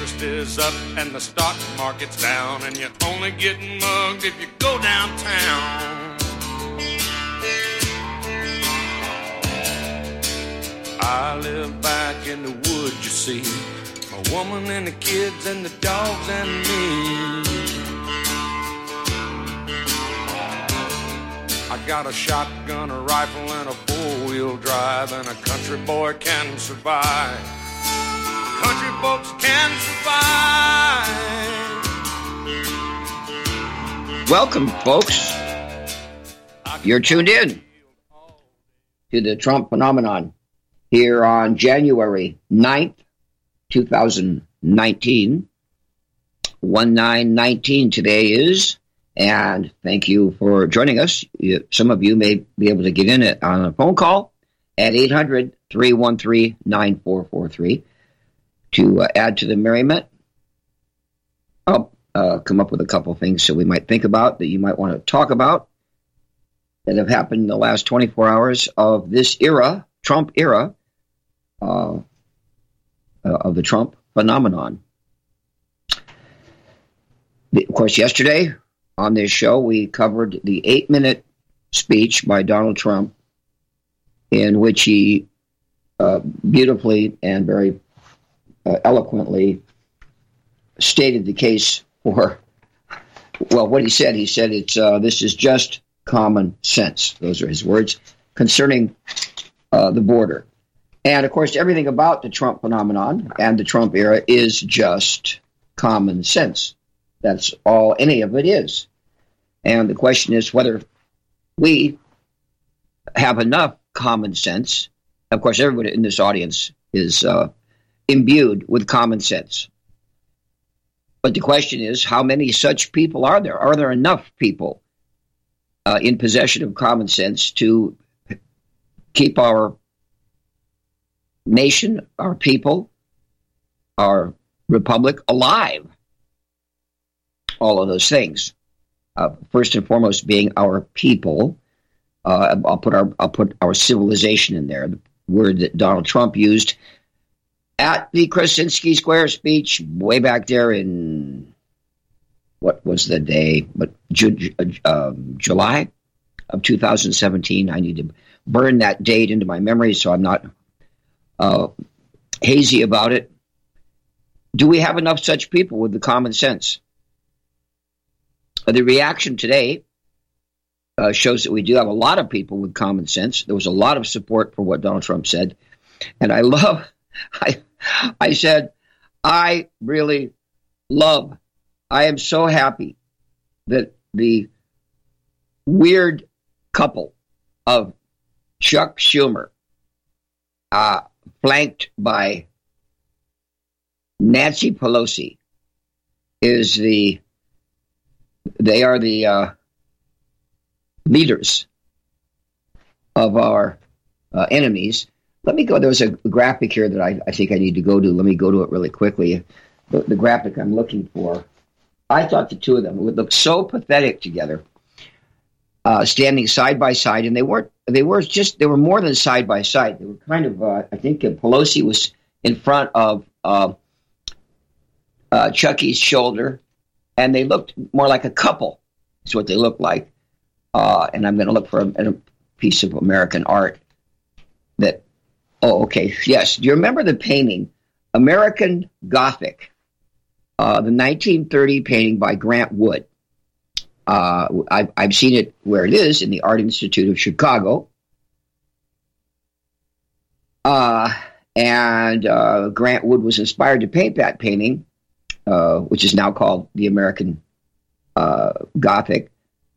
interest is up and the stock market's down, and you're only getting mugged if you go downtown. I live back in the woods, you see, my woman and the kids and the dogs and me. I got a shotgun, a rifle, and a four-wheel drive, and a country boy can survive. Country folks can survive. Welcome, folks. You're tuned in to the Trump phenomenon here on January 9th, 2019. 1919 today is, and thank you for joining us. Some of you may be able to get in it on a phone call at 800-313-9443 to add to the merriment. I'll come up with a couple things that we might think about that you might want to talk about that have happened in the last 24 hours of this era, Trump era, of the Trump phenomenon. Of course, yesterday on this show, we covered the 8-minute speech by Donald Trump in which he beautifully and very eloquently stated the case for, well, what he said it's this is just common sense. Those are his words concerning the border. And, of course, everything about the Trump phenomenon and the Trump era is just common sense. That's all any of it is. And the question is whether we have enough common sense. Of course, everybody in this audience is imbued with common sense. But the question is, how many such people are there? Are there enough people in possession of common sense to keep our nation, our people, our republic alive? All of those things. First and foremost, being our people. I'll put our civilization in there. The word that Donald Trump used at the Krasinski Square speech way back there in, what was the day? But July of 2017. I need to burn that date into my memory so I'm not hazy about it. Do we have enough such people with the common sense? The reaction today shows that we do have a lot of people with common sense. There was a lot of support for what Donald Trump said. And I said, I am so happy that the weird couple of Chuck Schumer, flanked by Nancy Pelosi, they are the leaders of our enemies. Let me go. There was a graphic here that I think I need to go to. Let me go to it really quickly. The graphic I'm looking for. I thought the two of them would look so pathetic together, standing side by side, and they were more than side by side. They were kind of. I think Pelosi was in front of Chucky's shoulder, and they looked more like a couple. Is what they looked like. And I'm going to look for a piece of American art that. Oh, okay. Yes. Do you remember the painting, American Gothic, the 1930 painting by Grant Wood? I've seen it where it is in the Art Institute of Chicago. And Grant Wood was inspired to paint that painting, which is now called the American Gothic,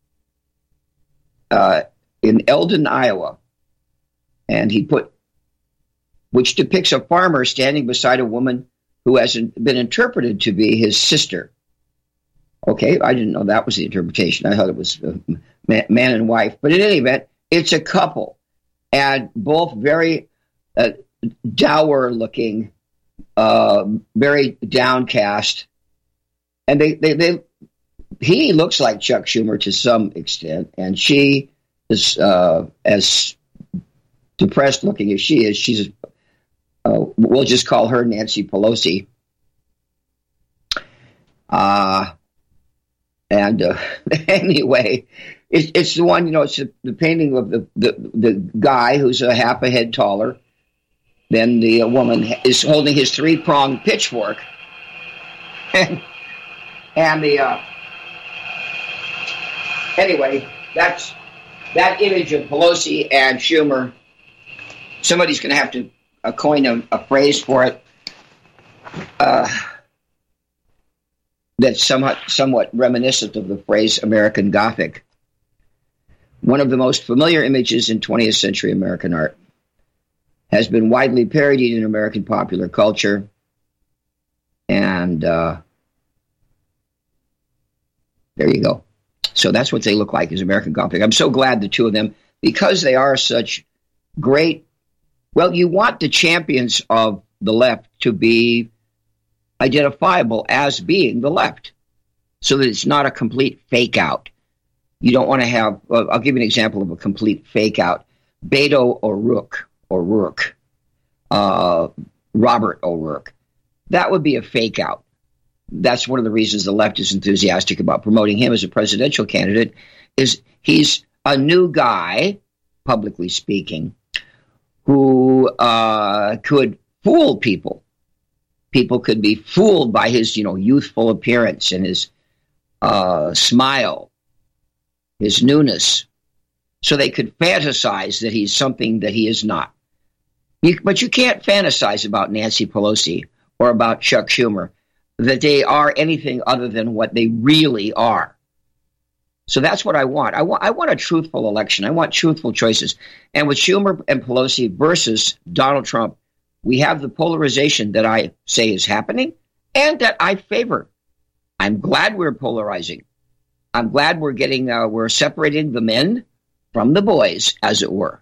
in Eldon, Iowa. And he which depicts a farmer standing beside a woman who has been interpreted to be his sister. Okay, I didn't know that was the interpretation. I thought it was man and wife. But in any event, it's a couple, and both very dour-looking, very downcast, and he looks like Chuck Schumer to some extent, and she is as depressed-looking as she is. She's we'll just call her Nancy Pelosi. And anyway, it's the one, it's the painting of the guy who's a half a head taller than the woman, is holding his three-pronged pitchfork. and the anyway, that image of Pelosi and Schumer. Somebody's going to have to coin a phrase for it that's somewhat reminiscent of the phrase American Gothic. One of the most familiar images in 20th century American art, has been widely parodied in American popular culture, and there you go. So that's what they look like, is American Gothic. I'm so glad the two of them, because they are such great. Well, you want the champions of the left to be identifiable as being the left, so that it's not a complete fake out. You don't want to have, I'll give you an example of a complete fake out. Beto O'Rourke, Robert O'Rourke. That would be a fake out. That's one of the reasons the left is enthusiastic about promoting him as a presidential candidate, is he's a new guy, publicly speaking, who could fool people. People could be fooled by his, youthful appearance and his smile, his newness, so they could fantasize that he's something that he is not. But you can't fantasize about Nancy Pelosi or about Chuck Schumer that they are anything other than what they really are. So that's what I want. I want a truthful election. I want truthful choices. And with Schumer and Pelosi versus Donald Trump, we have the polarization that I say is happening and that I favor. I'm glad we're polarizing. I'm glad we're separating the men from the boys, as it were.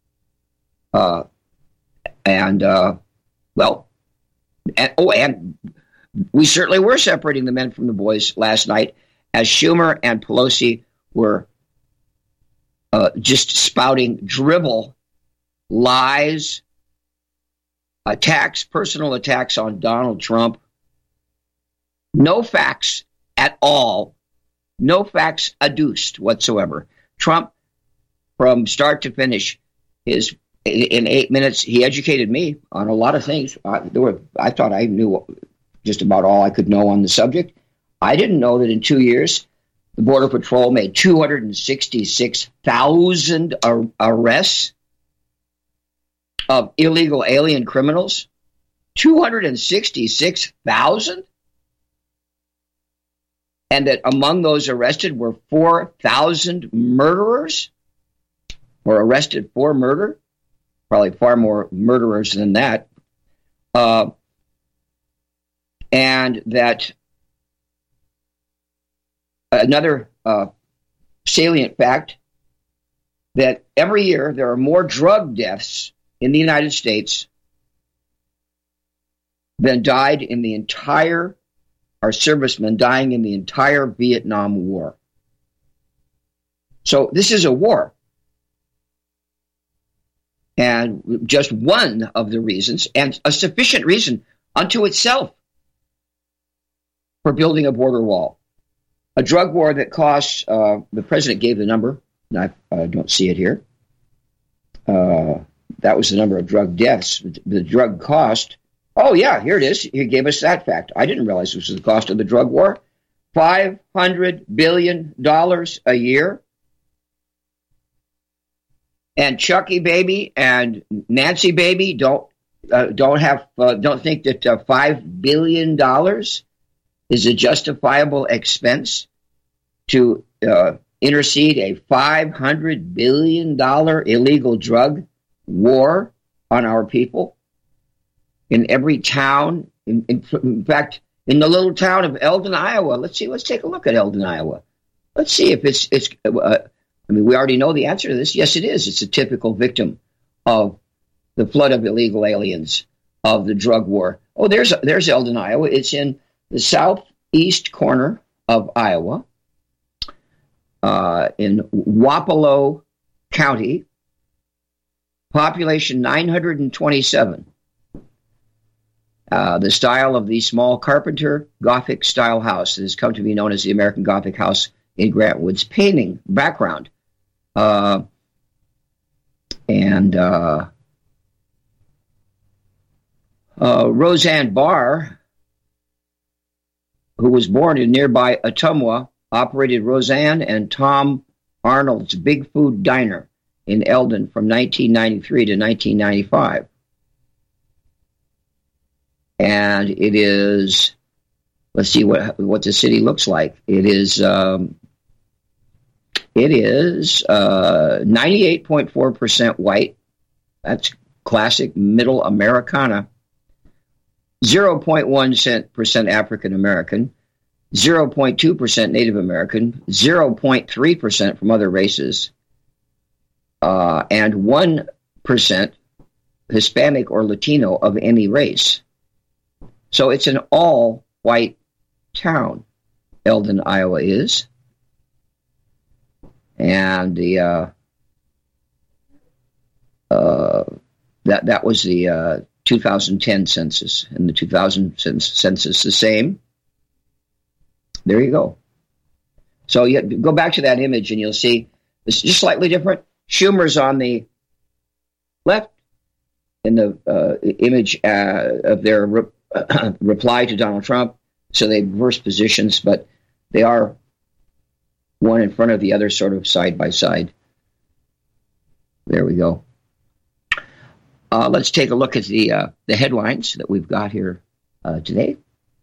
And we certainly were separating the men from the boys last night, as Schumer and Pelosi were just spouting dribble, lies, attacks, personal attacks on Donald Trump. No facts at all. No facts adduced whatsoever. Trump, from start to finish, in 8 minutes, he educated me on a lot of things. I thought I knew just about all I could know on the subject. I didn't know that in 2 years, the Border Patrol made 266,000 arrests of illegal alien criminals. 266,000? And that among those arrested were 4,000 murderers, or arrested for murder. Probably far more murderers than that. And that another salient fact, that every year there are more drug deaths in the United States than died in the entire, our servicemen dying in the entire Vietnam War. So this is a war. And just one of the reasons, and a sufficient reason unto itself, for building a border wall. A drug war that costs, the president gave the number, and I don't see it here. That was the number of drug deaths. The drug cost, oh yeah, here it is. He gave us that fact. I didn't realize this was the cost of the drug war. $500 billion a year. And Chucky baby and Nancy baby don't think that $5 billion is a justifiable expense to intercede a $500 billion illegal drug war on our people in every town. In fact, in the little town of Eldon, Iowa. Let's take a look at Eldon, Iowa. Let's see if it's. We already know the answer to this. Yes, it is. It's a typical victim of the flood of illegal aliens, of the drug war. Oh, there's Eldon, Iowa. It's in the southeast corner of Iowa, in Wapello County, population 927. The style of the small carpenter Gothic-style house that has come to be known as the American Gothic house in Grant Wood's painting background. Roseanne Barr, who was born in nearby Ottumwa, operated Roseanne and Tom Arnold's Big Food Diner in Eldon from 1993 to 1995. And it is, let's see what the city looks like. It is 98.4% white. That's classic middle Americana. 0.1% African American, 0.2% Native American, 0.3% from other races, and 1% Hispanic or Latino of any race. So it's an all-white town, Eldon, Iowa is. And that was the 2010 census, and the 2000 census the same. There you go. So you go back to that image, and you'll see it's just slightly different. Schumer's on the left in the image of their reply to Donald Trump. So they reverse positions, but they are one in front of the other, sort of side by side. There we go. Let's take a look at the headlines that we've got here today.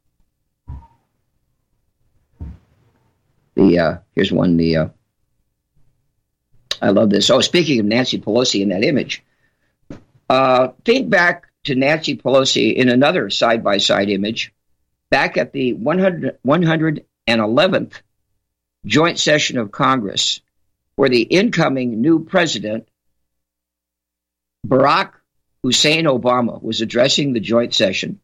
Here's one. I love this. Oh, speaking of Nancy Pelosi in that image, think back to Nancy Pelosi in another side-by-side image, back at the 111th joint session of Congress, where the incoming new president, Barack Hussein Obama, was addressing the joint session,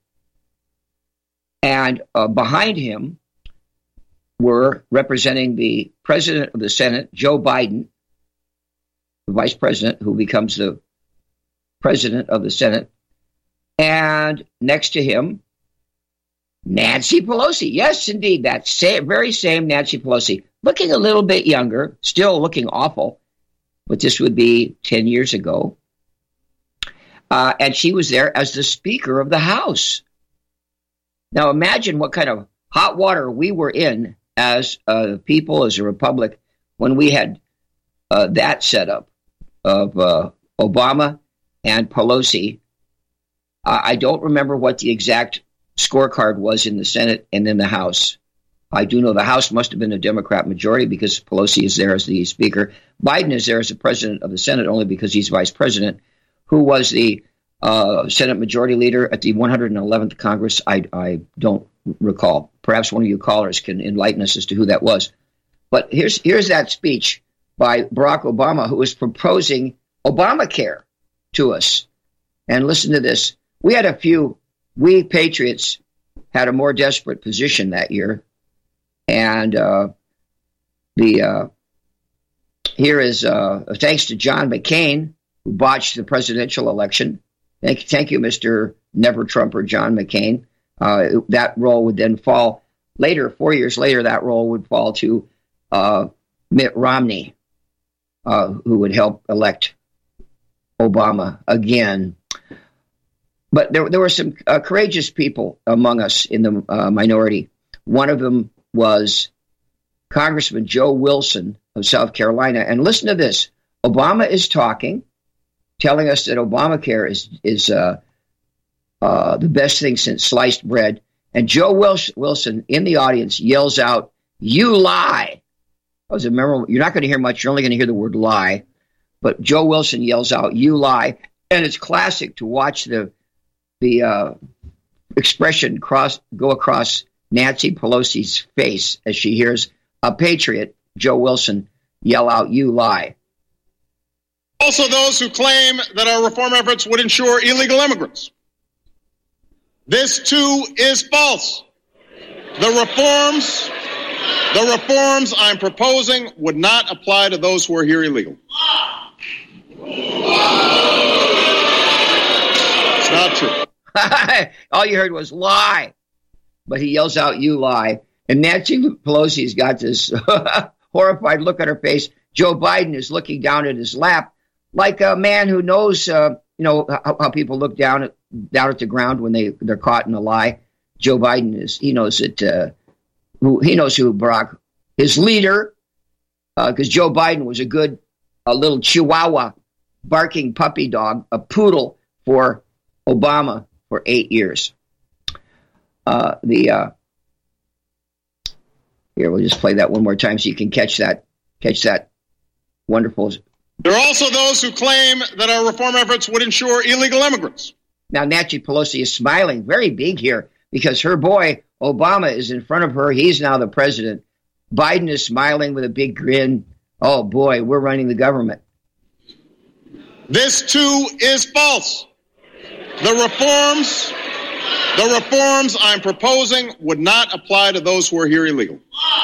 and behind him were, representing the president of the Senate, Joe Biden, the vice president, who becomes the president of the Senate, and next to him, Nancy Pelosi. Yes, indeed, that very same Nancy Pelosi, looking a little bit younger, still looking awful, but this would be 10 years ago. And she was there as the Speaker of the House. Now imagine what kind of hot water we were in as people, as a republic, when we had that setup of Obama and Pelosi. I don't remember what the exact scorecard was in the Senate and in the House. I do know the House must have been a Democrat majority because Pelosi is there as the Speaker. Biden is there as the president of the Senate only because he's vice president. Who was the Senate Majority Leader at the 111th Congress? I don't recall. Perhaps one of you callers can enlighten us as to who that was. But here's that speech by Barack Obama, who was proposing Obamacare to us. And listen to this. We Patriots had a more desperate position that year. And here is thanks to John McCain, who botched the presidential election. Thank you, Mr. Never Trumper John McCain. That role would then fall later, 4 years later, that role would fall to Mitt Romney, who would help elect Obama again. But there were some courageous people among us in the minority. One of them was Congressman Joe Wilson of South Carolina. And listen to this. Obama is talking, telling us that Obamacare is the best thing since sliced bread. And Joe Wilson in the audience yells out, "You lie." That was a memorable. You're not going to hear much. You're only going to hear the word lie. But Joe Wilson yells out, "You lie." And it's classic to watch the expression go across Nancy Pelosi's face as she hears a patriot, Joe Wilson, yell out, "You lie." Also those who claim that our reform efforts would ensure illegal immigrants. This too is false. The reforms I'm proposing would not apply to those who are here illegally. It's not true. All you heard was lie. But he yells out, you lie. And Nancy Pelosi's got this horrified look on her face. Joe Biden is looking down at his lap like a man who knows, how people look down at the ground when they're caught in a lie. Joe Biden he knows who Barack, his leader, because Joe Biden was a little Chihuahua barking puppy dog, a poodle for Obama for 8 years. Here, we'll just play that one more time so you can catch that wonderful. There are also those who claim that our reform efforts would ensure illegal immigrants. Now, Nancy Pelosi is smiling very big here because her boy, Obama, is in front of her. He's now the president. Biden is smiling with a big grin. Oh, boy, we're running the government. This, too, is false. The reforms I'm proposing would not apply to those who are here illegally.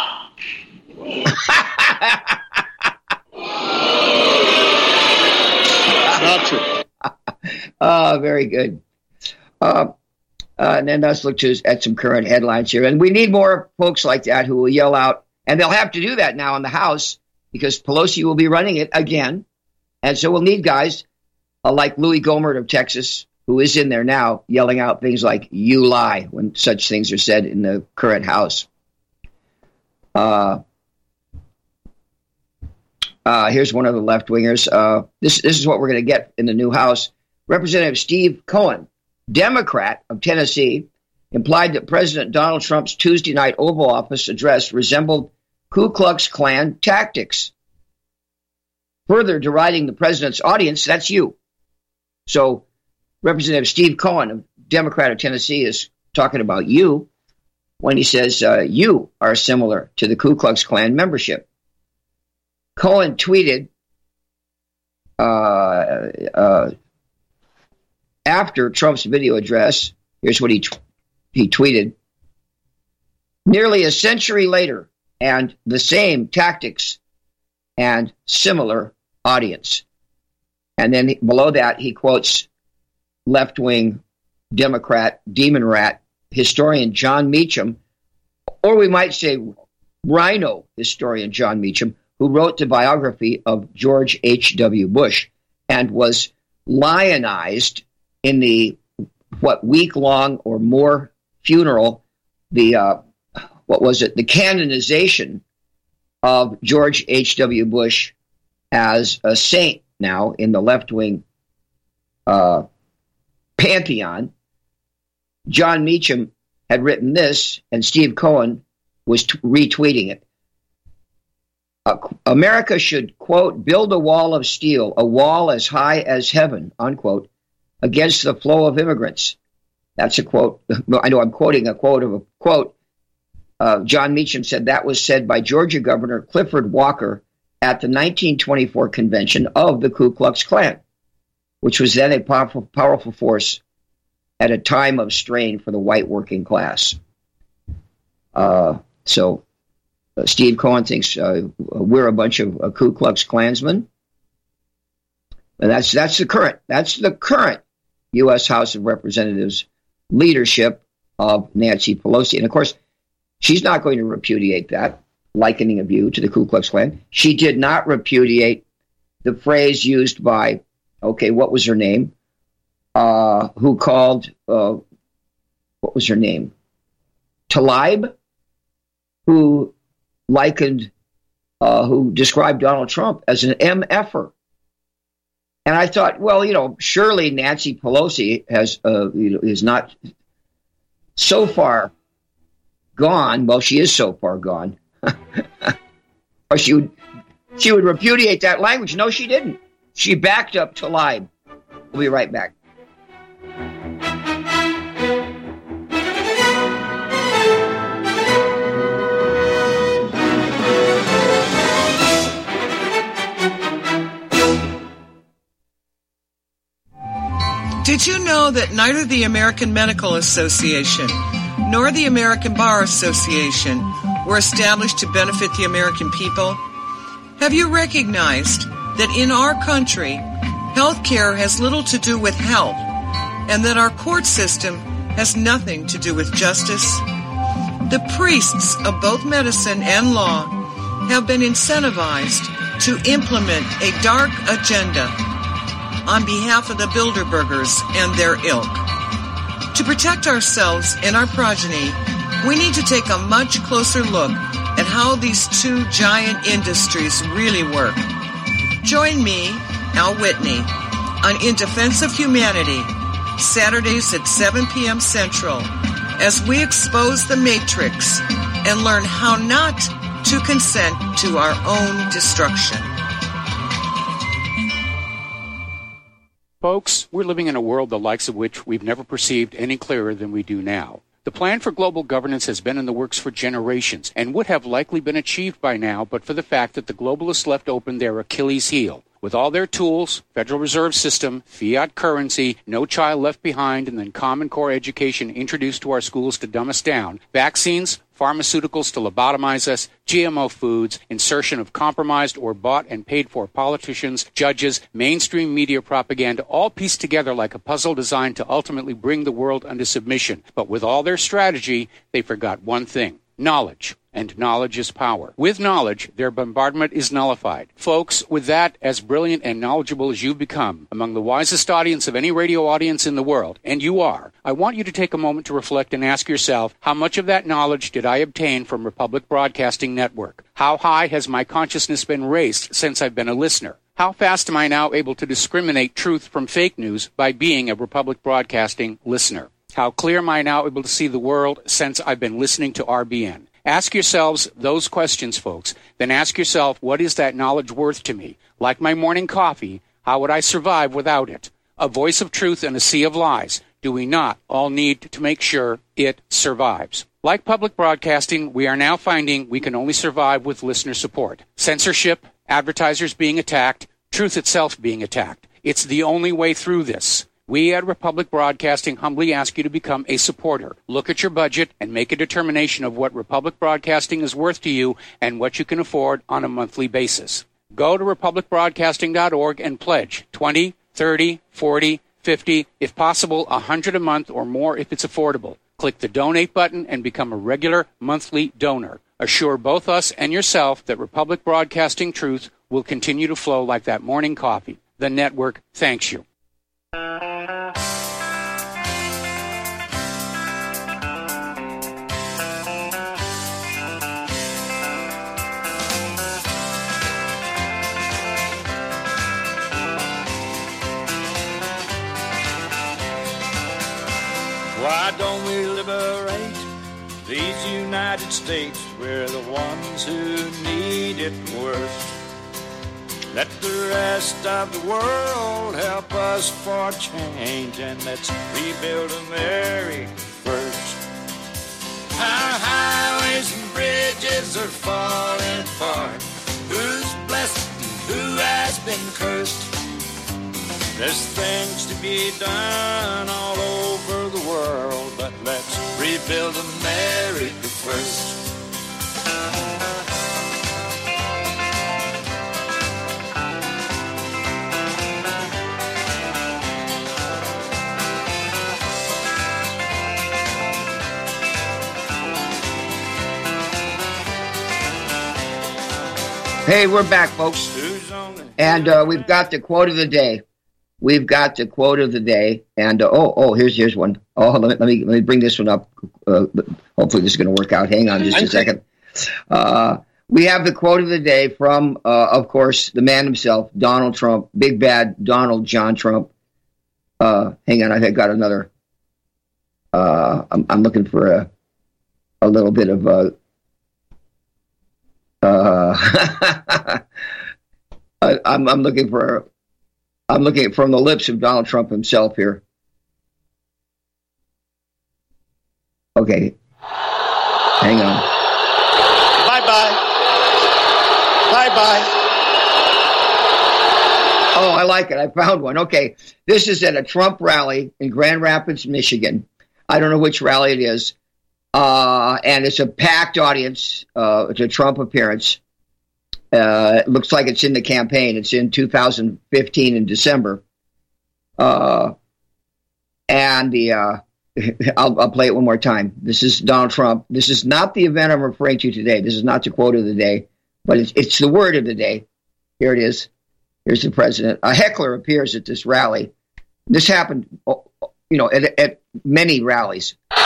Not true. Very good. And then let's look at some current headlines here. And we need more folks like that who will yell out. And they'll have to do that now in the House because Pelosi will be running it again. And so we'll need guys like Louis Gohmert of Texas, who is in there now, yelling out things like, you lie, when such things are said in the current House. Here's one of the left-wingers. This is what we're going to get in the new House. Representative Steve Cohen, Democrat of Tennessee, implied that President Donald Trump's Tuesday night Oval Office address resembled Ku Klux Klan tactics. Further deriding the president's audience, that's you. So Representative Steve Cohen, a Democrat of Tennessee, is talking about you when he says you are similar to the Ku Klux Klan membership. Cohen tweeted after Trump's video address. Here's what he tweeted. Nearly a century later, and the same tactics and similar audience. And then below that, he quotes left-wing Democrat demon rat historian John Meacham, or we might say rhino historian John Meacham, who wrote the biography of George H.W. Bush and was lionized in the week-long or more funeral, the canonization of George H.W. Bush as a saint now in the left-wing pantheon. John Meacham had written this, and Steve Cohen was retweeting it. America should, quote, build a wall of steel, a wall as high as heaven, unquote, against the flow of immigrants. That's a quote. I know I'm quoting a quote of a quote. John Meacham said that was said by Georgia Governor Clifford Walker at the 1924 convention of the Ku Klux Klan, which was then a powerful force at a time of strain for the white working class. So Steve Cohen thinks we're a bunch of Ku Klux Klansmen. And that's the current U.S. House of Representatives leadership of Nancy Pelosi. And of course, she's not going to repudiate that likening of you to the Ku Klux Klan. She did not repudiate the phrase used by, what was her name? Who called, what was her name? Tlaib, who described Donald Trump as an MFer. And I thought, surely Nancy Pelosi is not so far gone. Well, she is so far gone. Or she would repudiate that language. No, she didn't. She backed up Tlaib. We'll be right back. Did you know that neither the American Medical Association nor the American Bar Association were established to benefit the American people? Have you recognized that in our country, health care has little to do with health, and that our court system has nothing to do with justice. The priests of both medicine and law have been incentivized to implement a dark agenda on behalf of the Bilderbergers and their ilk. To protect ourselves and our progeny, we need to take a much closer look at how these two giant industries really work. Join me, Al Whitney, on In Defense of Humanity, Saturdays at 7 p.m. Central, as we expose the Matrix and learn how not to consent to our own destruction. Folks, we're living in a world the likes of which we've never perceived any clearer than we do now. The plan for global governance has been in the works for generations and would have likely been achieved by now but for the fact that the globalists left open their Achilles heel. With all their tools, Federal Reserve System, fiat currency, no child left behind, and then Common Core education introduced to our schools to dumb us down, vaccines, pharmaceuticals to lobotomize us, GMO foods, insertion of compromised or bought and paid for politicians, judges, mainstream media propaganda, all pieced together like a puzzle designed to ultimately bring the world under submission. But with all their strategy, they forgot one thing: knowledge. And knowledge is power. With knowledge, their bombardment is nullified. Folks, with that, as brilliant and knowledgeable as you've become, among the wisest audience of any radio audience in the world, and you are, I want you to take a moment to reflect and ask yourself, how much of that knowledge did I obtain from Republic Broadcasting Network? How high has my consciousness been raised since I've been a listener? How fast am I now able to discriminate truth from fake news by being a Republic Broadcasting listener? How clear am I now able to see the world since I've been listening to RBN? Ask yourselves those questions, folks. Then ask yourself, what is that knowledge worth to me? Like my morning coffee, how would I survive without it? A voice of truth in a sea of lies. Do we not all need to make sure it survives? Like public broadcasting, we are now finding we can only survive with listener support. Censorship, advertisers being attacked, truth itself being attacked. It's the only way through this. We at Republic Broadcasting humbly ask you to become a supporter. Look at your budget and make a determination of what Republic Broadcasting is worth to you and what you can afford on a monthly basis. Go to republicbroadcasting.org and pledge $20, $30, $40, $50, if possible, $100 a month or more if it's affordable. Click the donate button and become a regular monthly donor. Assure both us and yourself that Republic Broadcasting truth will continue to flow like that morning coffee. The network thanks you. Why don't we liberate these United States? We're the ones who need it worst. Let the rest of the world help us for change, and let's rebuild America first. Our highways and bridges are falling apart. Who's blessed and who has been cursed? There's things to be done all over the world, but let's rebuild America first. Hey, we're back, folks. And we've got the quote of the day. And here's one. Let me bring this one up. Hopefully this is going to work out. Hang on just a second. We have the quote of the day from, of course, the man himself, Donald Trump, big bad Donald John Trump. Hang on, I've got another. I'm looking for a little bit of. I'm looking from the lips of Donald Trump himself here. Okay. Hang on. Bye-bye. Bye-bye. Oh, I like it. I found one. Okay. This is at a Trump rally in Grand Rapids, Michigan. I don't know which rally it is. And it's a packed audience. It's a Trump appearance. It looks like it's in the campaign. It's in 2015 in December. And I'll play it one more time. This is Donald Trump. This is not the event I'm referring to today. This is not the quote of the day, but it's the word of the day. Here it is. Here's the president. A heckler appears at this rally. This happened, at many rallies. He's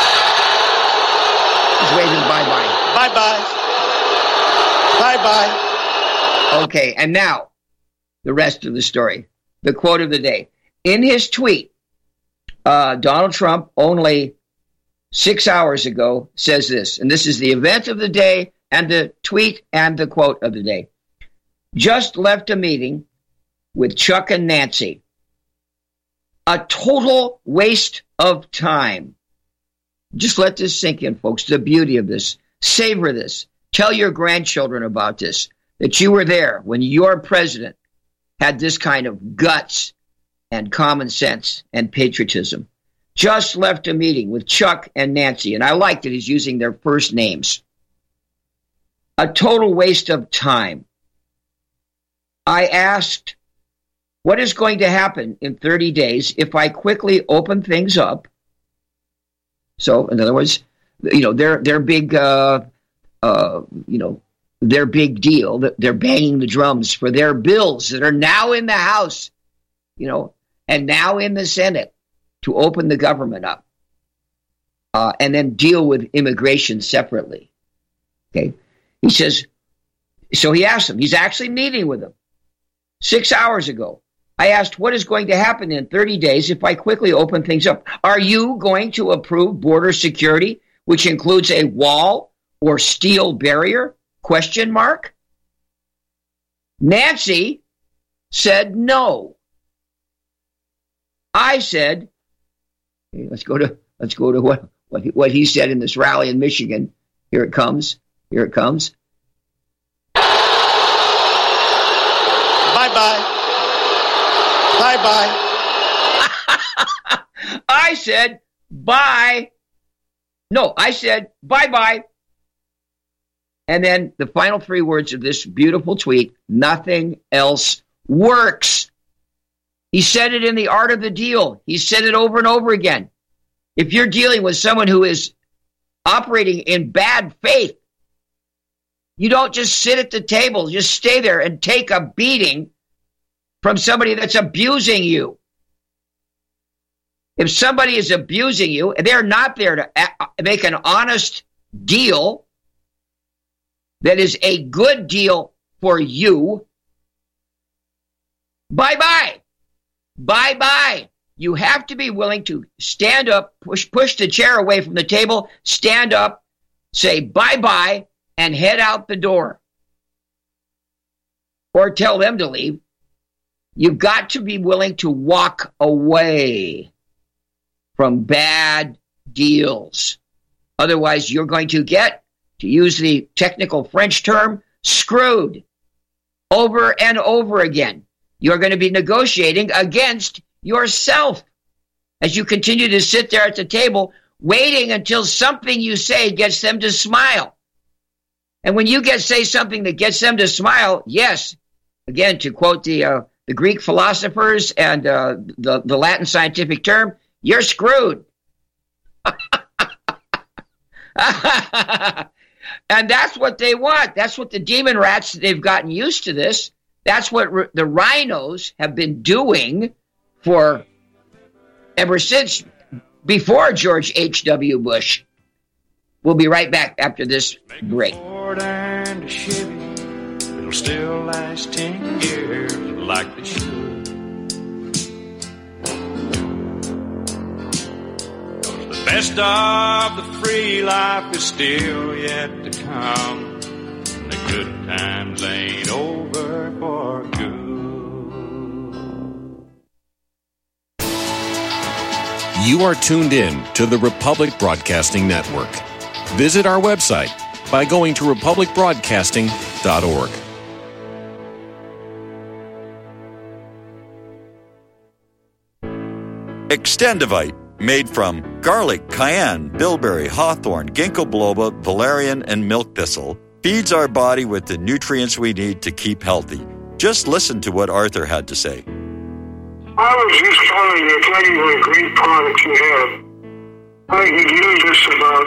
waving bye-bye. Bye-bye. Bye-bye. Okay, and now the rest of the story. The quote of the day. In his tweet, Donald Trump, only 6 hours ago, says this, and this is the event of the day and the tweet and the quote of the day. Just left a meeting with Chuck and Nancy. A total waste of time. Just let this sink in, folks. The beauty of this. Savor this. Tell your grandchildren about this, that you were there when your president had this kind of guts and common sense and patriotism. Just left a meeting with Chuck and Nancy, and I like that he's using their first names. A total waste of time. I asked, what is going to happen in 30 days if I quickly open things up? So, in other words, their big, their big deal, that they're banging the drums for their bills that are now in the House, and now in the Senate to open the government up, and then deal with immigration separately. Okay, he says. So he asked them. He's actually meeting with them. 6 hours ago, I asked, what is going to happen in 30 days if I quickly open things up? Are you going to approve border security, which includes a wall or steel barrier? ? Nancy said no. I said, okay, let's go to what he said in this rally in Michigan. Here it comes. Bye-bye. Bye-bye. I said bye. No, I said bye-bye. And then the final three words of this beautiful tweet, nothing else works. He said it in The Art of the Deal. He said it over and over again. If you're dealing with someone who is operating in bad faith, you don't just sit at the table, just stay there and take a beating from somebody that's abusing you. If somebody is abusing you, they're not there to make an honest deal that is a good deal for you. Bye-bye. Bye-bye. You have to be willing to stand up, push the chair away from the table, stand up, say bye-bye, and head out the door. Or tell them to leave. You've got to be willing to walk away from bad deals. Otherwise, you're going to get, to use the technical French term, screwed over and over again. You're going to be negotiating against yourself as you continue to sit there at the table waiting until something you say gets them to smile. And when you say something that gets them to smile, yes, again, to quote the Greek philosophers and the Latin scientific term, you're screwed. And that's what they want. That's what the demon rats, they've gotten used to this. That's what the rhinos have been doing for ever since before George H.W. Bush. We'll be right back after this break. And a Chevy, it'll still last 10 years like they should. 'Cause the best of the free life is still yet to come. The good times ain't over for good. You are tuned in to the Republic Broadcasting Network. Visit our website by going to republicbroadcasting.org. Extendivite, made from garlic, cayenne, bilberry, hawthorn, ginkgo biloba, valerian, and milk thistle, feeds our body with the nutrients we need to keep healthy. Just listen to what Arthur had to say. I was just calling to tell you what a great product you have. I had used this about,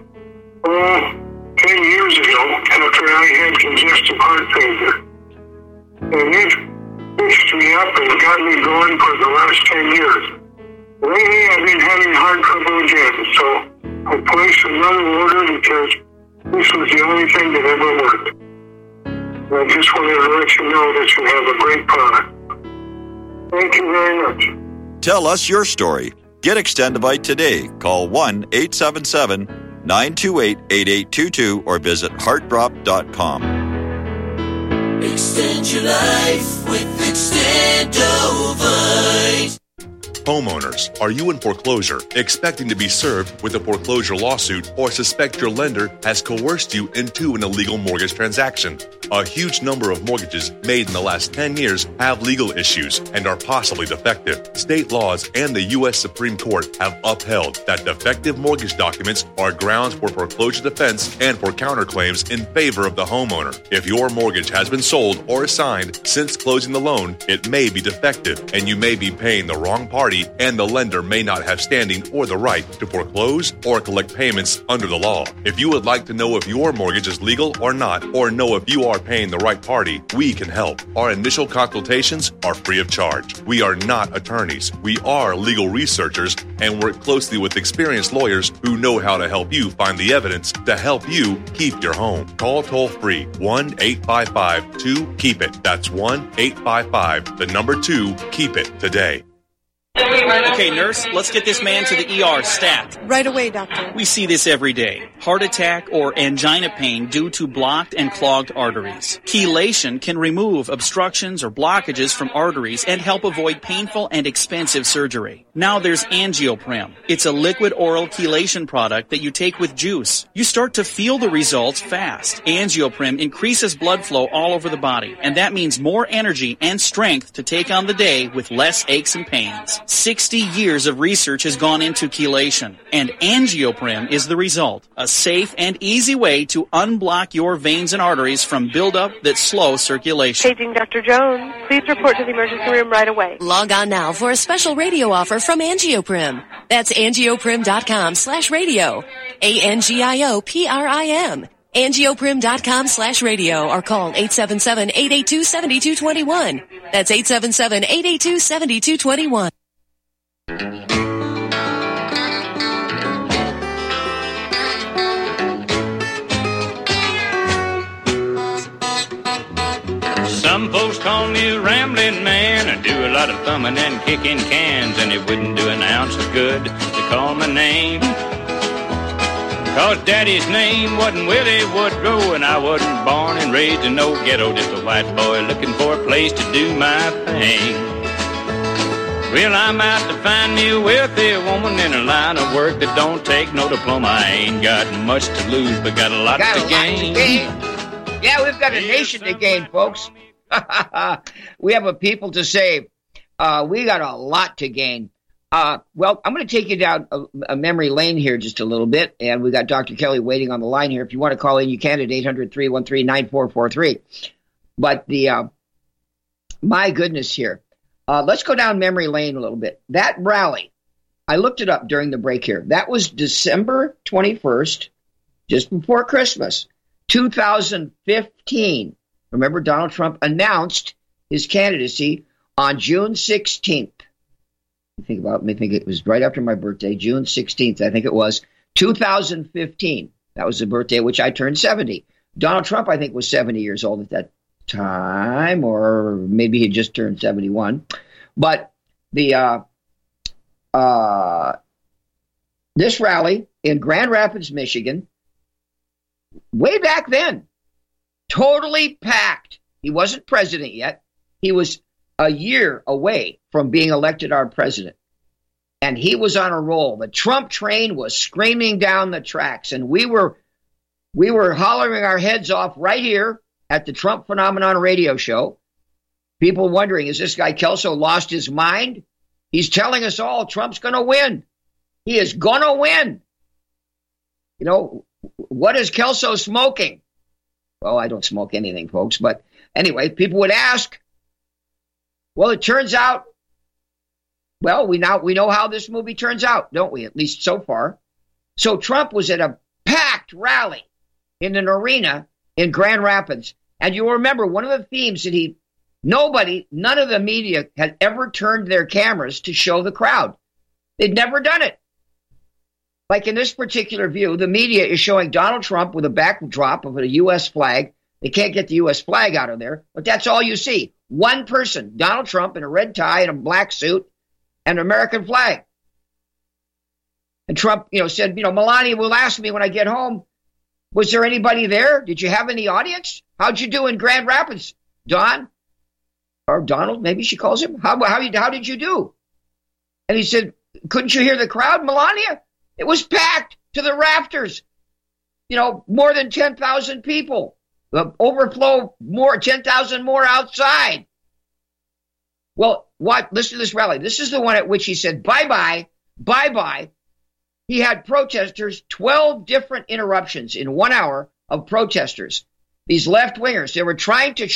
10 years ago after I had congestive heart failure. And it fixed me up and got me going for the last 10 years. Lately, I've been having heart trouble again, so I placed another order because this was the only thing that ever worked. And I just wanted to let you know that you have a great product. Thank you very much. Tell us your story. Get Extendivite today. Call 1-877-928-8822 or visit heartdrop.com. Extend your life with Extendivite. Homeowners, are you in foreclosure, expecting to be served with a foreclosure lawsuit, or suspect your lender has coerced you into an illegal mortgage transaction? A huge number of mortgages made in the last 10 years have legal issues and are possibly defective. State laws and the U.S. Supreme Court have upheld that defective mortgage documents are grounds for foreclosure defense and for counterclaims in favor of the homeowner. If your mortgage has been sold or assigned since closing the loan, it may be defective and you may be paying the wrong party, and the lender may not have standing or the right to foreclose or collect payments under the law. If you would like to know if your mortgage is legal or not, or know if you are paying the right party, we can help. Our initial consultations are free of charge. We are not attorneys. We are legal researchers and work closely with experienced lawyers who know how to help you find the evidence to help you keep your home. Call toll-free 1-855-2-KEEP-IT. That's 1-855-2-KEEP-IT today. Okay, nurse, let's get this man to the ER stat. Right away, doctor. We see this every day. Heart attack or angina pain due to blocked and clogged arteries. Chelation can remove obstructions or blockages from arteries and help avoid painful and expensive surgery. Now there's Angioprim. It's a liquid oral chelation product that you take with juice. You start to feel the results fast. Angioprim increases blood flow all over the body, and that means more energy and strength to take on the day with less aches and pains. 60 years of research has gone into chelation, and Angioprim is the result. A safe and easy way to unblock your veins and arteries from buildup that slow circulation. Paging Dr. Jones. Please report to the emergency room right away. Log on now for a special radio offer from Angioprim. That's angioprim.com/radio. ANGIOPRIM. Angioprim.com/radio or call 877-882-7221. That's 877-882-7221. Some folks call me a rambling man. I do a lot of thumbing and kicking cans, and it wouldn't do an ounce of good to call my name. Cause Daddy's name wasn't Willie Woodrow, and I wasn't born and raised in no ghetto, just a white boy looking for a place to do my thing. Well, I'm out to find me a wealthy woman in a line of work that don't take no diploma. I ain't got much to lose, but got a lot to gain. Yeah, we've got a nation to gain, folks. We have a people to save. We got a lot to gain. Well, I'm going to take you down a memory lane here just a little bit, and we got Dr. Kelly waiting on the line here. If you want to call in, you can at 800-313-9443. But my goodness here. Let's go down memory lane a little bit. That rally, I looked it up during the break here. That was December 21st, just before Christmas, 2015. Remember, Donald Trump announced his candidacy on June 16th. Think about me. Think it was right after my birthday, June 16th. I think it was 2015. That was the birthday at which I turned 70. Donald Trump, I think, was 70 years old at that time, or maybe he just turned 71. But the this rally in Grand Rapids, Michigan, way back then, totally packed. He wasn't president yet. He was a year away from being elected our president. And he was on a roll. The Trump train was screaming down the tracks, and we were hollering our heads off right here at the Trump Phenomenon radio show. People wondering, is this guy Kelso lost his mind? He's telling us all Trump's going to win. He is going to win. You know, what is Kelso smoking? Well, I don't smoke anything, folks. But anyway, people would ask. Well, it turns out Well, we know how this movie turns out, don't we? At least so far. So Trump was at a packed rally in an arena in Grand Rapids. And you'll remember one of the themes that none of the media had ever turned their cameras to show the crowd. They'd never done it. Like in this particular view, the media is showing Donald Trump with a backdrop of a U.S. flag. They can't get the U.S. flag out of there, but that's all you see. One person, Donald Trump in a red tie and a black suit and an American flag. And Trump, said, Melania will ask me when I get home, was there anybody there? Did you have any audience? How'd you do in Grand Rapids, Don? Or Donald, maybe she calls him. How did you do? And he said, couldn't you hear the crowd, Melania? It was packed to the rafters. More than 10,000 people. The overflow, 10,000 more outside. Well, listen to this rally. This is the one at which he said, bye-bye, bye-bye. He had protesters, 12 different interruptions in 1 hour of protesters. These left-wingers, they were trying to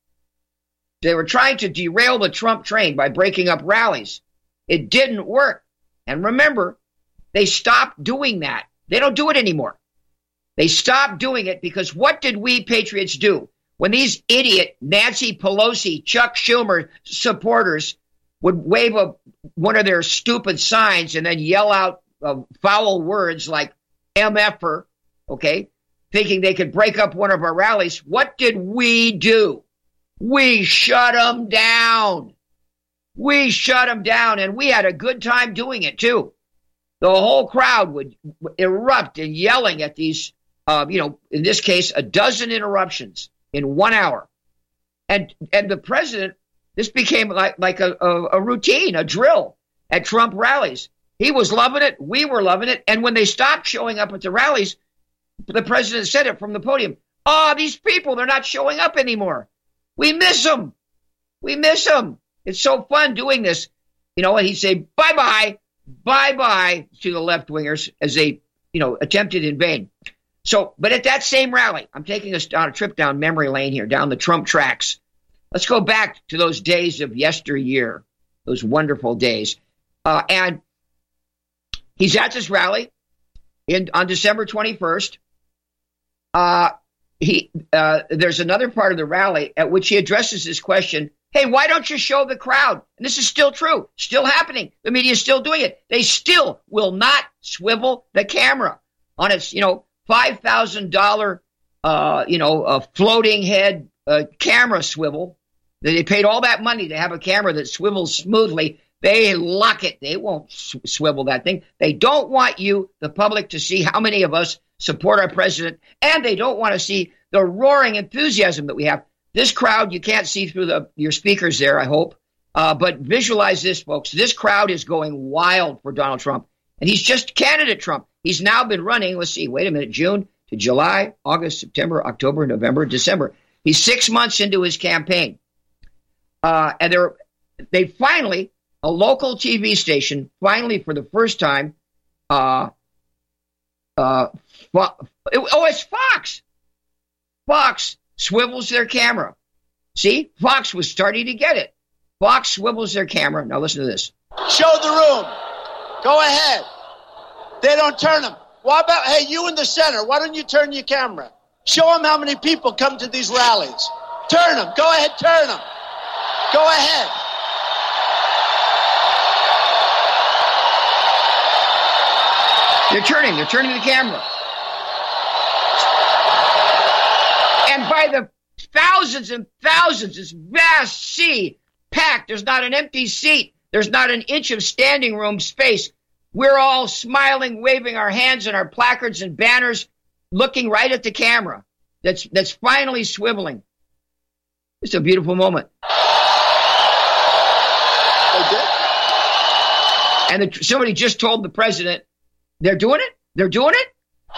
derail the Trump train by breaking up rallies. It didn't work. And remember, they stopped doing that. They don't do it anymore. They stopped doing it because what did we patriots do? When these idiot Nancy Pelosi, Chuck Schumer supporters would wave one of their stupid signs and then yell out foul words like MFer, okay, thinking they could break up one of our rallies, what did we do? We shut them down. We shut them down, and we had a good time doing it, too. The whole crowd would erupt and yelling at these, in this case, a dozen interruptions in 1 hour. And the president, this became like a routine, a drill at Trump rallies. He was loving it. We were loving it. And when they stopped showing up at the rallies, the president said it from the podium. Oh, these people, they're not showing up anymore. We miss them. We miss them. It's so fun doing this. And he'd say, bye-bye, bye-bye to the left-wingers as they, attempted in vain. So, but at that same rally, I'm taking us on a trip down memory lane here, down the Trump tracks. Let's go back to those days of yesteryear, those wonderful days. And he's at this rally on December 21st. There's another part of the rally at which he addresses this question. Hey, why don't you show the crowd? And this is still true, still happening. The media is still doing it. They still will not swivel the camera on its, $5,000, floating head camera swivel. They paid all that money to have a camera that swivels smoothly. They lock it. They won't swivel that thing. They don't want you, the public, to see how many of us support our president, and they don't want to see the roaring enthusiasm that we have. This crowd, you can't see through your speakers there, I hope, but visualize this, folks. This crowd is going wild for Donald Trump, and he's just candidate Trump. He's now been running, let's see, wait a minute, June to July, August, September, October, November, December. He's 6 months into his campaign. And they finally, a local TV station, finally for the first time, it's Fox. Fox swivels their camera. See, Fox was starting to get it. Fox swivels their camera. Now listen to this. Show the room. Go ahead. They don't turn them. What about, hey, you in the center, why don't you turn your camera? Show them how many people come to these rallies. Turn them. Go ahead, turn them. Go ahead. They're turning the camera. And by the thousands and thousands, this vast sea packed. There's not an empty seat. There's not an inch of standing room space. We're all smiling, waving our hands and our placards and banners, looking right at the camera that's finally swiveling. It's a beautiful moment. And somebody just told the president, they're doing it? They're doing it?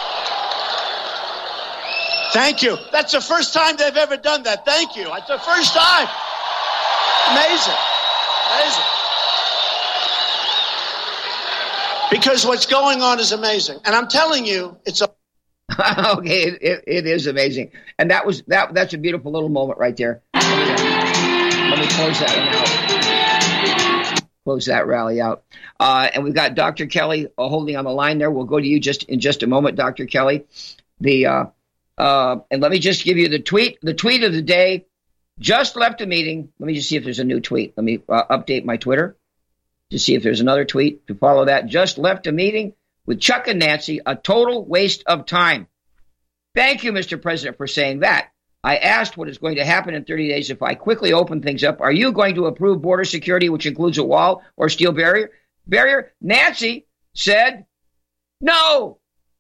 Thank you. That's the first time they've ever done that. Thank you. It's the first time. Amazing. Amazing. Because what's going on is amazing. And I'm telling you, it's a... Okay, it is amazing. And that's a beautiful little moment right there. Let me close that one out. close that rally out. And we've got Dr. Kelly holding on the line there. We'll go to you in just a moment, Dr. Kelly. And let me just give you the tweet. The tweet of the day. Just left a meeting. Let me just see if there's a new tweet. Let me update my Twitter to see if there's another tweet to follow that. Just left a meeting with Chuck and Nancy. A total waste of time. Thank you, Mr. President, for saying that. I asked what is going to happen in 30 days if I quickly open things up. Are you going to approve border security, which includes a wall or steel barrier? Nancy said, no.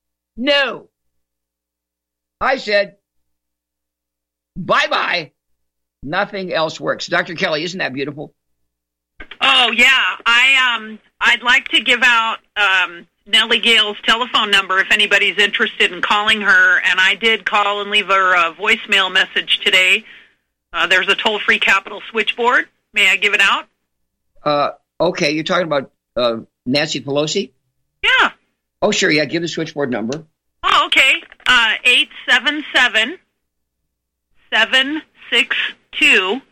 I said, bye-bye. Nothing else works. Dr. Kelly, isn't that beautiful? Oh, yeah. I'd like to give out Nellie Gale's telephone number if anybody's interested in calling her, and I did call and leave her a voicemail message today. There's a toll-free Capitol switchboard. May I give it out? Okay, you're talking about Nancy Pelosi? Yeah. Oh, sure, yeah, give the switchboard number. Oh, okay. 877-762-8762.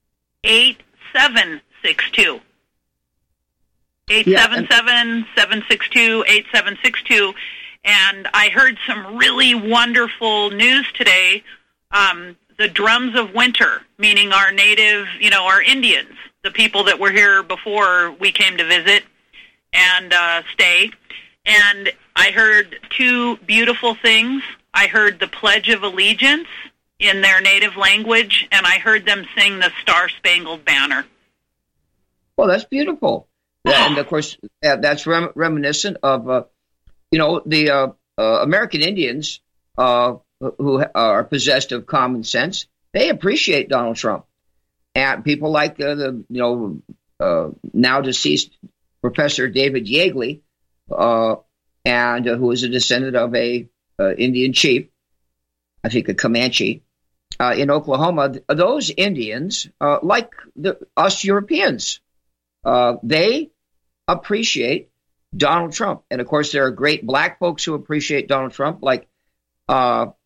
877-762-8762. And I heard some really wonderful news today. The drums of winter, meaning our native, our Indians, the people that were here before we came to visit and stay. And I heard two beautiful things. I heard the Pledge of Allegiance in their native language, and I heard them sing the Star-Spangled Banner. Well, that's beautiful. And, of course, that's reminiscent of, the American Indians who are possessed of common sense. They appreciate Donald Trump. And people like now deceased Professor David Yeagley, and who is a descendant of a Indian chief, I think a Comanche, in Oklahoma. Those Indians, like us Europeans, they appreciate Donald Trump. And, of course, there are great black folks who appreciate Donald Trump, like, help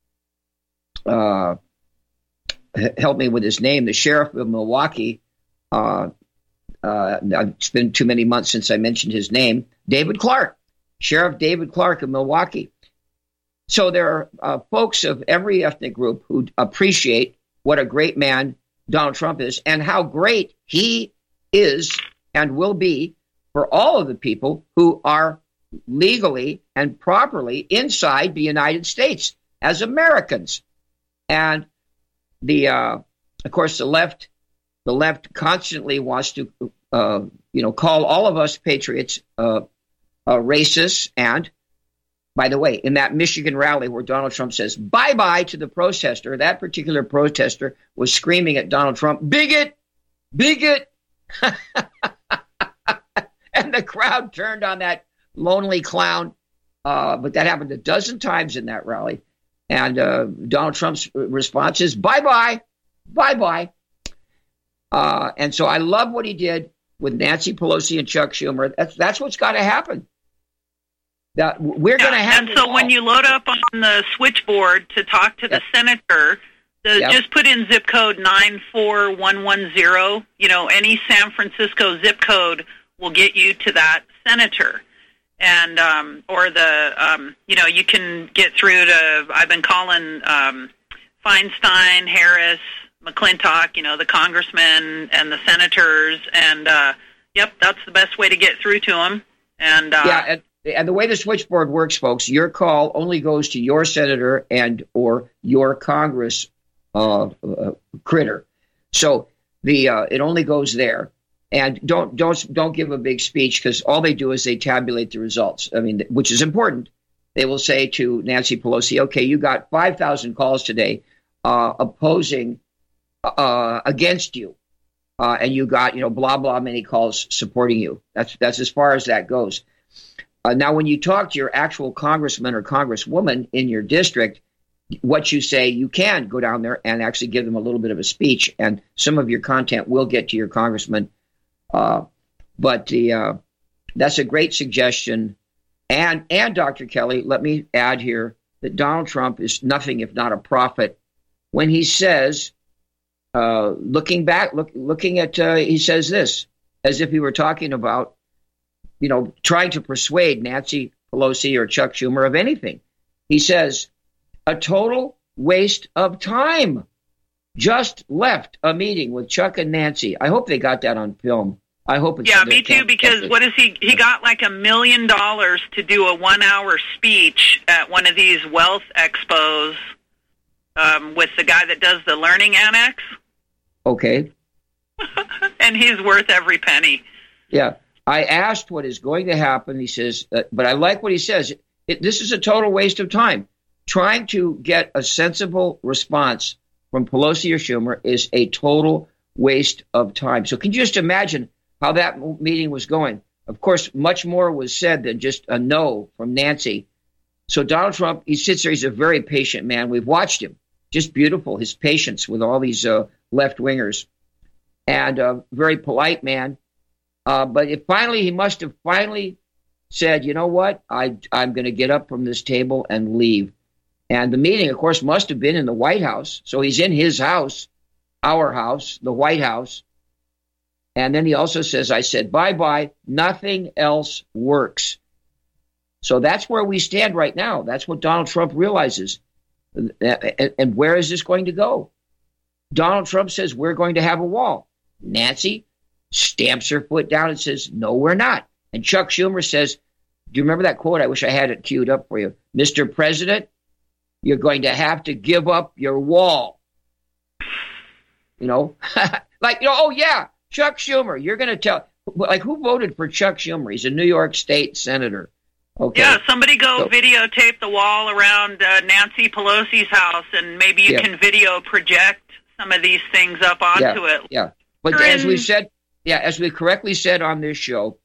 me with his name, the sheriff of Milwaukee. It's been too many months since I mentioned his name, David Clark, Sheriff David Clark of Milwaukee. So there are folks of every ethnic group who appreciate what a great man Donald Trump is and how great he is and will be for all of the people who are legally and properly inside the United States as Americans. And of course, the left constantly wants to, call all of us patriots racists. And by the way, in that Michigan rally where Donald Trump says bye-bye to the protester, that particular protester was screaming at Donald Trump, bigot, bigot. And the crowd turned on that lonely clown. But that happened a dozen times in that rally. And Donald Trump's response is bye-bye, bye-bye. And so I love what he did with Nancy Pelosi and Chuck Schumer. That's what's got to happen. We're going to have. And so when you load up on the switchboard to talk to the senator, just put in zip code 94110. Any San Francisco zip code will get you to that senator. And you can get through to. I've been calling Feinstein, Harris, McClintock, the congressmen and the senators, and that's the best way to get through to them. And and the way the switchboard works, folks, your call only goes to your senator and or your Congress critter. So it only goes there. And don't give a big speech, because all they do is they tabulate the results. I mean, which is important. They will say to Nancy Pelosi, "Okay, you got 5,000 calls today opposing against you, and you got blah blah many calls supporting you." That's as far as that goes. Now, when you talk to your actual congressman or congresswoman in your district, what you say, you can go down there and actually give them a little bit of a speech, and some of your content will get to your congressman. But that's a great suggestion. And Dr. Kelly, let me add here that Donald Trump is nothing if not a prophet when he says, looking at, he says this, as if he were talking about, trying to persuade Nancy Pelosi or Chuck Schumer of anything. He says, a total waste of time. Just left a meeting with Chuck and Nancy. I hope they got that on film. I hope it's... Yeah, me too, because what is he got like $1 million to do a 1-hour speech at one of these wealth expos with the guy that does the Learning Annex. Okay. And he's worth every penny. Yeah. I asked what is going to happen. He says, but I like what he says. This is a total waste of time. Trying to get a sensible response from Pelosi or Schumer is a total waste of time. So can you just imagine how that meeting was going? Of course, much more was said than just a no from Nancy. So Donald Trump, he sits there. He's a very patient man. We've watched him. Just beautiful, his patience with all these left-wingers. And a very polite man. But he must have finally said, you know what? I'm going to get up from this table and leave. And the meeting, of course, must have been in the White House. So he's in his house, our house, the White House. And then he also says, I said, bye-bye. Nothing else works. So that's where we stand right now. That's what Donald Trump realizes. And where is this going to go? Donald Trump says, we're going to have a wall. Nancy stamps her foot down and says, no, we're not. And Chuck Schumer says, do you remember that quote? I wish I had it queued up for you. Mr. President, you're going to have to give up your wall. Oh, yeah, Chuck Schumer. You're going to tell, who voted for Chuck Schumer? He's a New York State senator. Okay. Yeah, somebody go videotape the wall around Nancy Pelosi's house, and maybe you can video project some of these things up onto it. Yeah, but as we said, as we correctly said on this show,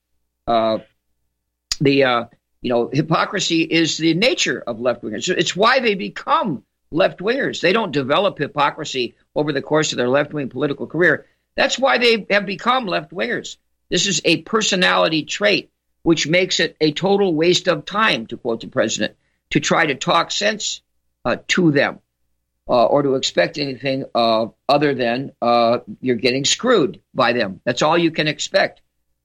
hypocrisy is the nature of left-wingers. It's why they become left-wingers. They don't develop hypocrisy over the course of their left-wing political career. That's why they have become left-wingers. This is a personality trait, which makes it a total waste of time, to quote the president, to try to talk sense to them or to expect anything other than you're getting screwed by them. That's all you can expect.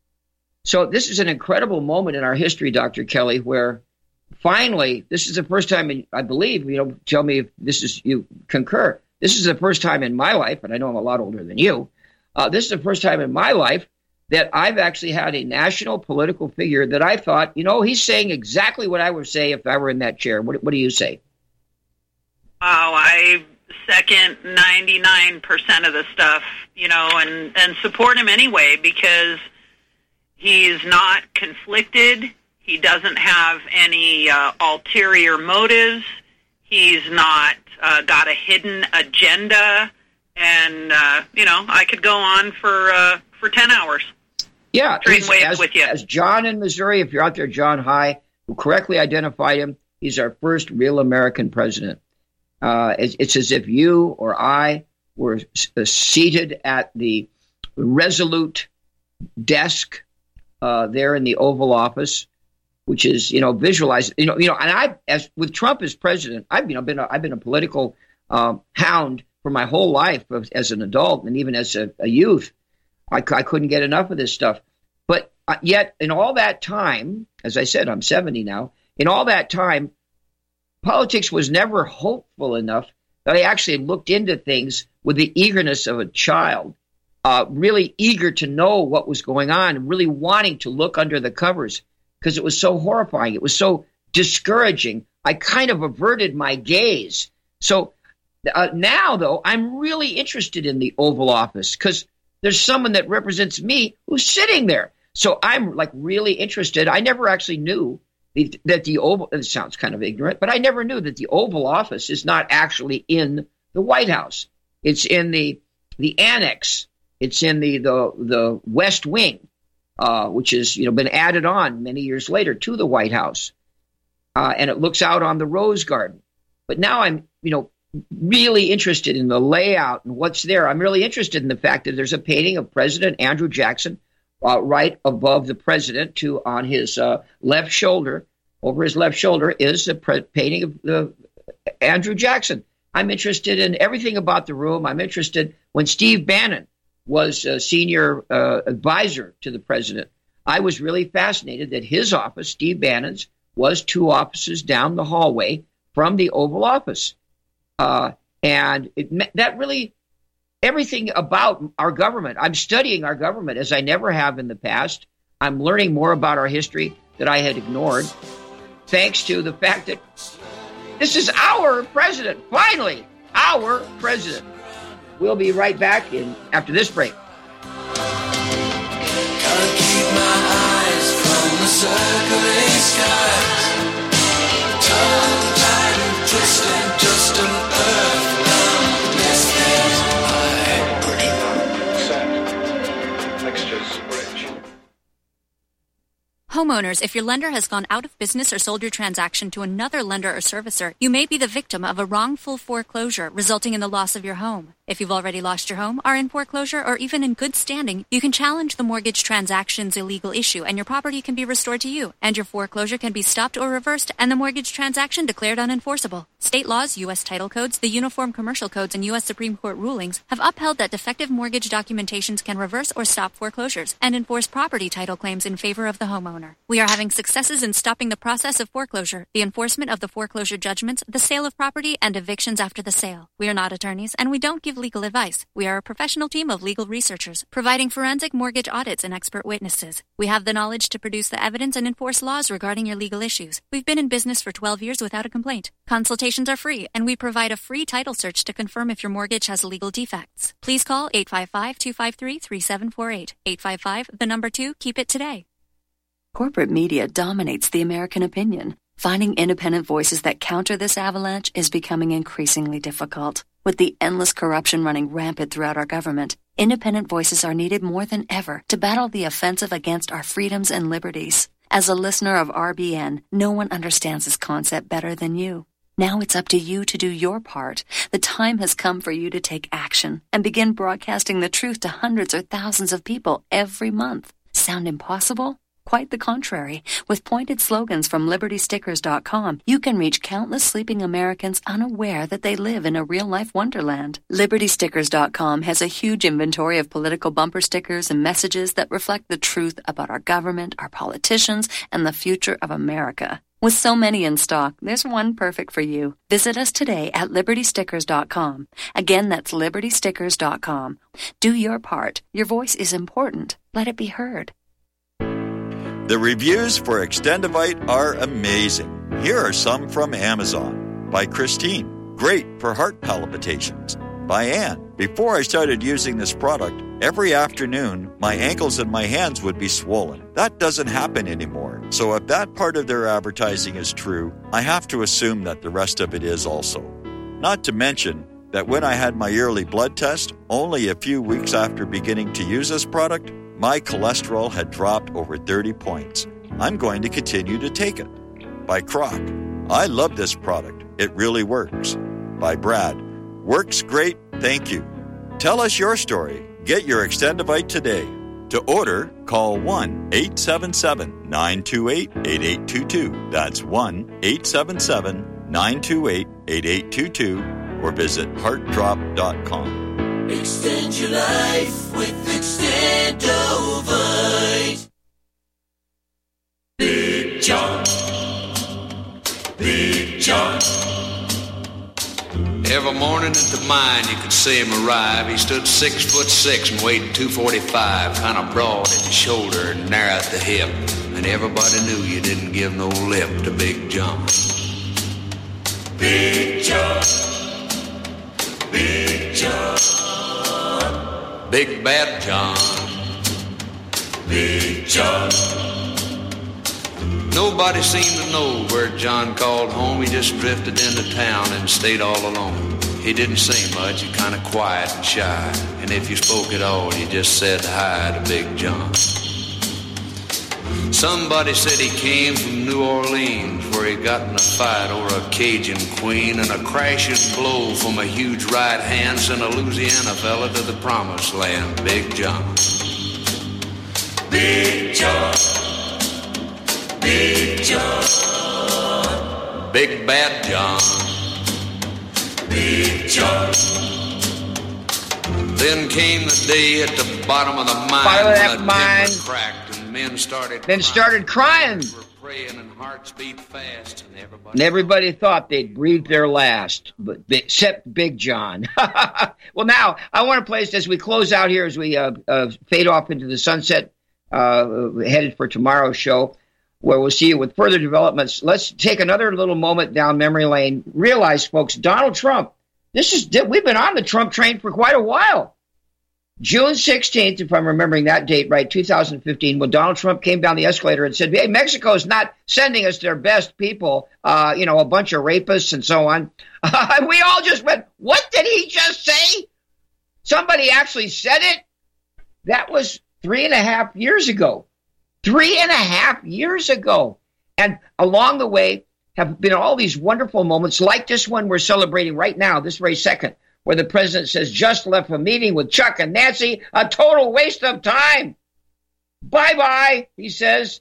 So this is an incredible moment in our history, Dr. Kelly, where finally, this is the first time, I believe, tell me if you concur. This is the first time in my life, and I know I'm a lot older than you, this is the first time in my life that I've actually had a national political figure that I thought, he's saying exactly what I would say if I were in that chair. What do you say? Oh, I second 99% of the stuff, and support him anyway, because he's not conflicted. He doesn't have any ulterior motives. He's not got a hidden agenda. And, I could go on for 10 hours. Yeah, with you. As John in Missouri, if you're out there, John High, who correctly identified him, he's our first real American president. It's as if you or I were seated at the Resolute desk there in the Oval Office, which is, visualized, and with Trump as president, I've been a political hound for my whole life as an adult and even as a youth. I couldn't get enough of this stuff. But yet in all that time, as I said, I'm 70 now, in all that time, politics was never hopeful enough that I actually looked into things with the eagerness of a child, really eager to know what was going on, really wanting to look under the covers because it was so horrifying. It was so discouraging. I kind of averted my gaze. So now, though, I'm really interested in the Oval Office because there's someone that represents me who's sitting there. So I'm really interested. I never actually knew that the Oval, it sounds kind of ignorant, but I never knew that the Oval Office is not actually in the White House. It's in the annex. It's in the West Wing, which has been added on many years later to the White House, and it looks out on the Rose Garden. But now I'm really interested in the layout and what's there. I'm really interested in the fact that there's a painting of President Andrew Jackson right above the president. On his left shoulder, over his left shoulder, is a painting of Andrew Jackson. I'm interested in everything about the room. I'm interested when Steve Bannon was a senior advisor to the president, I was really fascinated that his office, Steve Bannon's, was 2 offices down the hallway from the Oval Office. And that really, everything about our government, I'm studying our government as I never have in the past. I'm learning more about our history that I had ignored, thanks to the fact that this is our president, finally, our president. We'll be right back after this break. Gotta keep my eyes from the circling skies. Tongue tied and twisted, just an earthbound misfit. Mixtures rich. Homeowners, if your lender has gone out of business or sold your transaction to another lender or servicer, you may be the victim of a wrongful foreclosure resulting in the loss of your home. If you've already lost your home, are in foreclosure, or even in good standing, you can challenge the mortgage transaction's illegal issue and your property can be restored to you, and your foreclosure can be stopped or reversed and the mortgage transaction declared unenforceable. State laws, U.S. title codes, the Uniform Commercial Codes, and U.S. Supreme Court rulings have upheld that defective mortgage documentations can reverse or stop foreclosures and enforce property title claims in favor of the homeowner. We are having successes in stopping the process of foreclosure, the enforcement of the foreclosure judgments, the sale of property, and evictions after the sale. We are not attorneys, and we don't give legal advice. We are a professional team of legal researchers, providing forensic mortgage audits and expert witnesses. We have the knowledge to produce the evidence and enforce laws regarding your legal issues. We've been in business for 12 years without a complaint. Consultations are free, and we provide a free title search to confirm if your mortgage has legal defects. Please call 855-253-3748. 855, keep it today. Corporate media dominates the American opinion. Finding independent voices that counter this avalanche is becoming increasingly difficult. With the endless corruption running rampant throughout our government, independent voices are needed more than ever to battle the offensive against our freedoms and liberties. As a listener of RBN, no one understands this concept better than you. Now it's up to you to do your part. The time has come for you to take action and begin broadcasting the truth to hundreds or thousands of people every month. Sound impossible? Quite the contrary. With pointed slogans from LibertyStickers.com, you can reach countless sleeping Americans unaware that they live in a real-life wonderland. LibertyStickers.com has a huge inventory of political bumper stickers and messages that reflect the truth about our government, our politicians, and the future of America. With so many in stock, there's one perfect for you. Visit us today at LibertyStickers.com. Again, that's LibertyStickers.com. Do your part. Your voice is important. Let it be heard. The reviews for Extendivite are amazing. Here are some from Amazon. By Christine, great for heart palpitations. By Anne, before I started using this product, every afternoon my ankles and my hands would be swollen. That doesn't happen anymore. So if that part of their advertising is true, I have to assume that the rest of it is also. Not to mention that when I had my yearly blood test, only a few weeks after beginning to use this product, my cholesterol had dropped over 30 points. I'm going to continue to take it. By Croc, I love this product. It really works. By Brad, works great, thank you. Tell us your story. Get your Extendivite today. To order, call 1-877-928-8822. That's 1-877-928-8822 or visit heartdrop.com. Extend your life with Extendovite. Big John. Big John. Every morning at the mine you could see him arrive. He stood 6'6" and weighed 245, kind of broad at the shoulder and narrow at the hip. And everybody knew you didn't give no lip to Big John. Big John. Big John. Big Bad John. Big John. Nobody seemed to know where John called home. He just drifted into town and stayed all alone. He didn't say much, he kind of quiet and shy. And if you spoke at all, you just said hi to Big John. Somebody said he came from New Orleans, where he got in a fight over a Cajun queen, and a crashing blow from a huge right hand sent a Louisiana fella to the promised land. Big John. Big John. Big John. Big Bad John. Big John. Then came the day at the bottom of the mine Bottom of that when the mine. timber cracked and men started crying. praying and hearts beat fast and And everybody thought they'd breathe their last, but except Big John. Well, now I want to play this as we close out here, as we fade off into the sunset, headed for tomorrow's show, where we'll see you with further developments. Let's take another little moment down memory lane. Realize, folks, Donald Trump. We've been on the Trump train for quite a while. June 16th, if I'm remembering that date right, 2015, when Donald Trump came down the escalator and said, hey, Mexico's not sending us their best people, a bunch of rapists and so on. We all just went, what did he just say? Somebody actually said it? That was 3.5 years ago. 3.5 years ago. And along the way have been all these wonderful moments like this one we're celebrating right now, this very second, where the president says, just left a meeting with Chuck and Nancy, a total waste of time. Bye-bye, he says.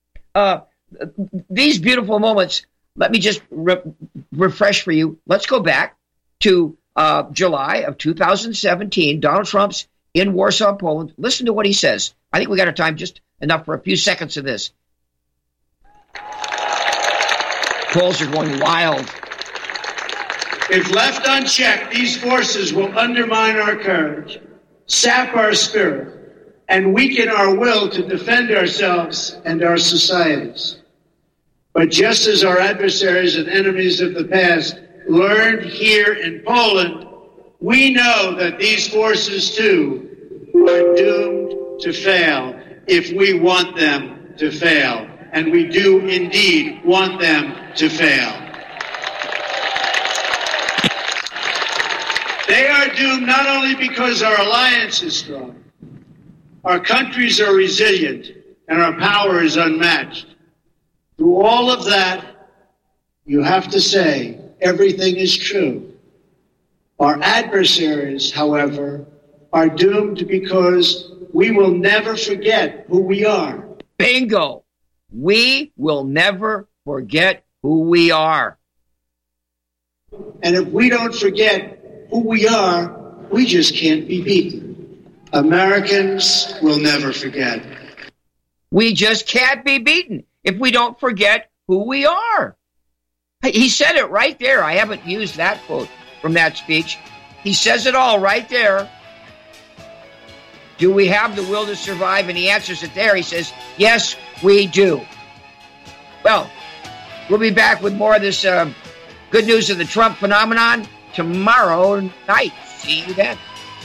These beautiful moments, let me just refresh for you. Let's go back to July of 2017. Donald Trump's in Warsaw, Poland. Listen to what he says. I think we got our time just enough for a few seconds of this. Polls are going wild. If left unchecked, these forces will undermine our courage, sap our spirit, and weaken our will to defend ourselves and our societies. But just as our adversaries and enemies of the past learned here in Poland, we know that these forces, too, are doomed to fail if we want them to fail. And we do indeed want them to fail. They are doomed not only because our alliance is strong, our countries are resilient, and our power is unmatched. Through all of that, you have to say everything is true. Our adversaries, however, are doomed because we will never forget who we are. Bingo! We will never forget who we are. And if we don't forget who we are, we just can't be beaten. Americans will never forget. We just can't be beaten if we don't forget who we are. He said it right there. I haven't used that quote from that speech. He says it all right there. Do we have the will to survive? And he answers it there. He says, yes, we do. Well, we'll be back with more of this good news of the Trump phenomenon tomorrow night. See you then.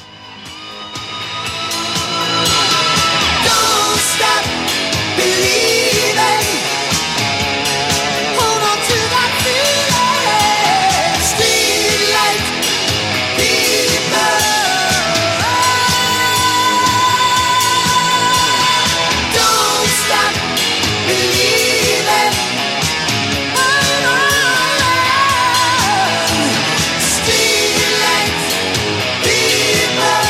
Don't stop believing. Hold on to that feeling. Streetlight people. Don't stop believing. Hold on. Streetlight people.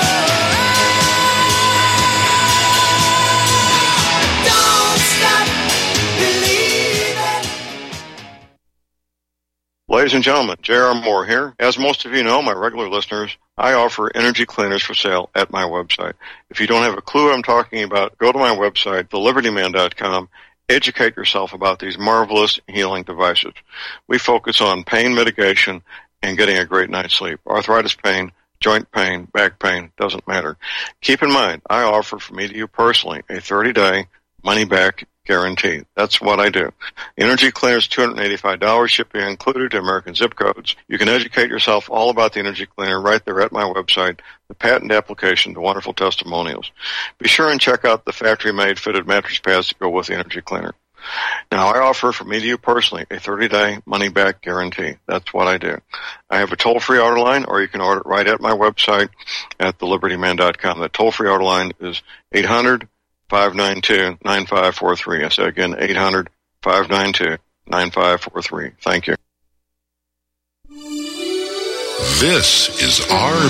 Don't stop believing. Ladies and gentlemen, J.R. Moore here. As most of you know, my regular listeners, I offer energy cleaners for sale at my website. If you don't have a clue what I'm talking about, go to my website, thelibertyman.com. Educate yourself about these marvelous healing devices. We focus on pain mitigation and getting a great night's sleep. Arthritis pain, joint pain, back pain, doesn't matter. Keep in mind, I offer from me to you personally a 30-day money-back guarantee. That's what I do. Energy cleaners, $285, shipping included to American zip codes. You can educate yourself all about the energy cleaner right there at my website, the patent application, the wonderful testimonials. Be sure and check out the factory-made fitted mattress pads to go with the energy cleaner. Now, I offer from me to you personally a 30-day money-back guarantee. That's what I do. I have a toll-free order line, or you can order it right at my website at thelibertyman.com. The toll-free order line is 800-592-9543. I say again, 800-592-9543. Thank you. This is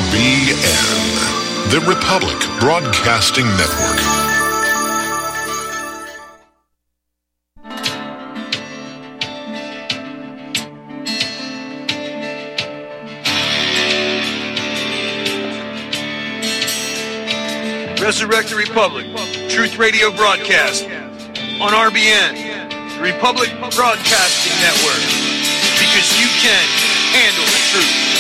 RBN, the Republic Broadcasting Network. Resurrect the Republic, Truth Radio broadcast on RBN, the Republic Broadcasting Network, because you can handle the truth.